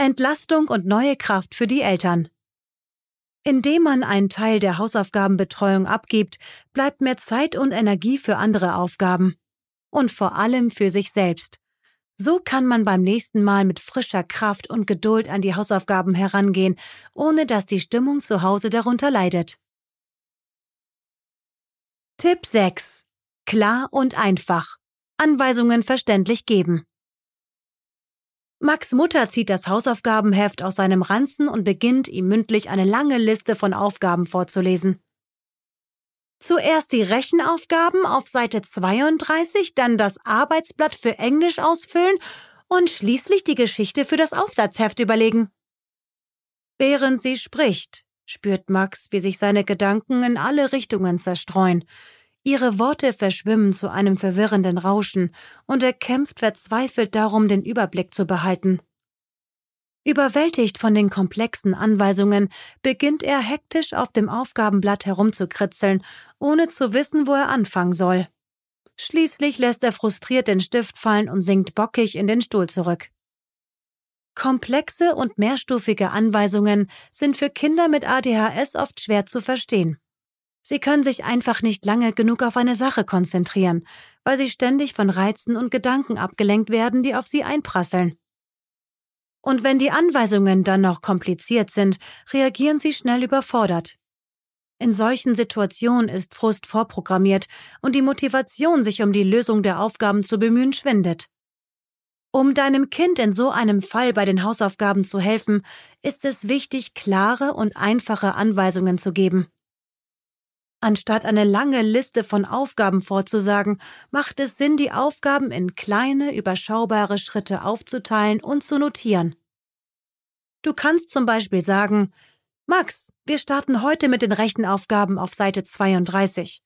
Entlastung und neue Kraft für die Eltern. Indem man einen Teil der Hausaufgabenbetreuung abgibt, bleibt mehr Zeit und Energie für andere Aufgaben. Und vor allem für sich selbst. So kann man beim nächsten Mal mit frischer Kraft und Geduld an die Hausaufgaben herangehen, ohne dass die Stimmung zu Hause darunter leidet. Tipp 6. Klar und einfach. Anweisungen verständlich geben. Max' Mutter zieht das Hausaufgabenheft aus seinem Ranzen und beginnt, ihm mündlich eine lange Liste von Aufgaben vorzulesen. Zuerst die Rechenaufgaben auf Seite 32, dann das Arbeitsblatt für Englisch ausfüllen und schließlich die Geschichte für das Aufsatzheft überlegen. Während sie spricht, spürt Max, wie sich seine Gedanken in alle Richtungen zerstreuen. Ihre Worte verschwimmen zu einem verwirrenden Rauschen und er kämpft verzweifelt darum, den Überblick zu behalten. Überwältigt von den komplexen Anweisungen, beginnt er hektisch auf dem Aufgabenblatt herumzukritzeln, ohne zu wissen, wo er anfangen soll. Schließlich lässt er frustriert den Stift fallen und sinkt bockig in den Stuhl zurück. Komplexe und mehrstufige Anweisungen sind für Kinder mit ADHS oft schwer zu verstehen. Sie können sich einfach nicht lange genug auf eine Sache konzentrieren, weil sie ständig von Reizen und Gedanken abgelenkt werden, die auf sie einprasseln. Und wenn die Anweisungen dann noch kompliziert sind, reagieren sie schnell überfordert. In solchen Situationen ist Frust vorprogrammiert und die Motivation, sich um die Lösung der Aufgaben zu bemühen, schwindet. Um deinem Kind in so einem Fall bei den Hausaufgaben zu helfen, ist es wichtig, klare und einfache Anweisungen zu geben. Anstatt eine lange Liste von Aufgaben vorzusagen, macht es Sinn, die Aufgaben in kleine, überschaubare Schritte aufzuteilen und zu notieren. Du kannst zum Beispiel sagen: Max, wir starten heute mit den Rechenaufgaben auf Seite 32.